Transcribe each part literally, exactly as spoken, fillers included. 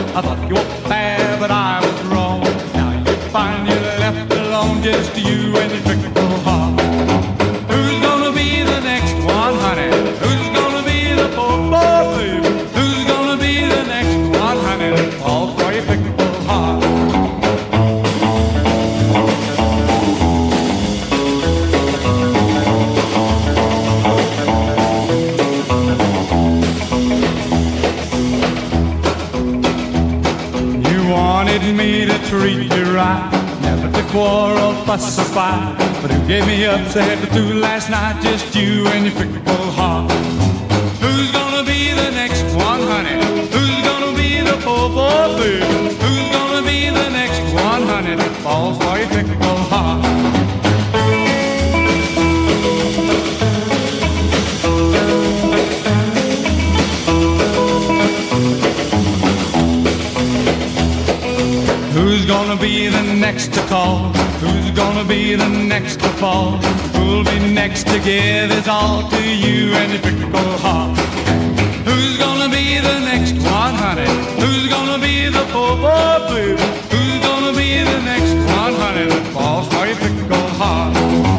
I thought you were fair, but I was wrong. Now you find you're left alone, just you and your fickle heart. Who's gonna be the next one, honey? Who's gonna be the poor boy, baby? Who's gonna be the next one, honey, that falls for your fickle heart? Wanted me to treat you right, never to quarrel, fuss or fight. But who gave me upset for two last night? Just you and your fickle heart. Who's gonna be the next one, honey? Who's gonna be the poor boy, baby? Who's gonna be the next one, honey, that falls for your fickle heart? Who's gonna be the next to call? Who's gonna be the next to fall? Who'll be next to give his all to you and your fickle heart? Who's gonna be the next one, honey? Who's gonna be the poor boy, baby? Who's gonna be the next one, honey, that falls for your fickle heart?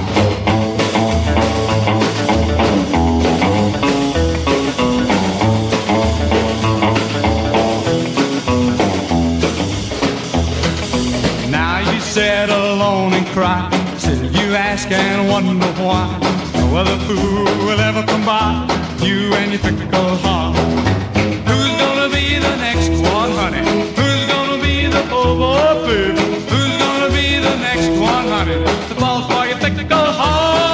Sit alone and cry, still you ask and wonder why. No other fool will ever come by you and your fickle heart. Who's gonna be the next one, honey? Who's gonna be the poor boy, baby? Who's gonna be the next one, honey, that falls for your fickle heart?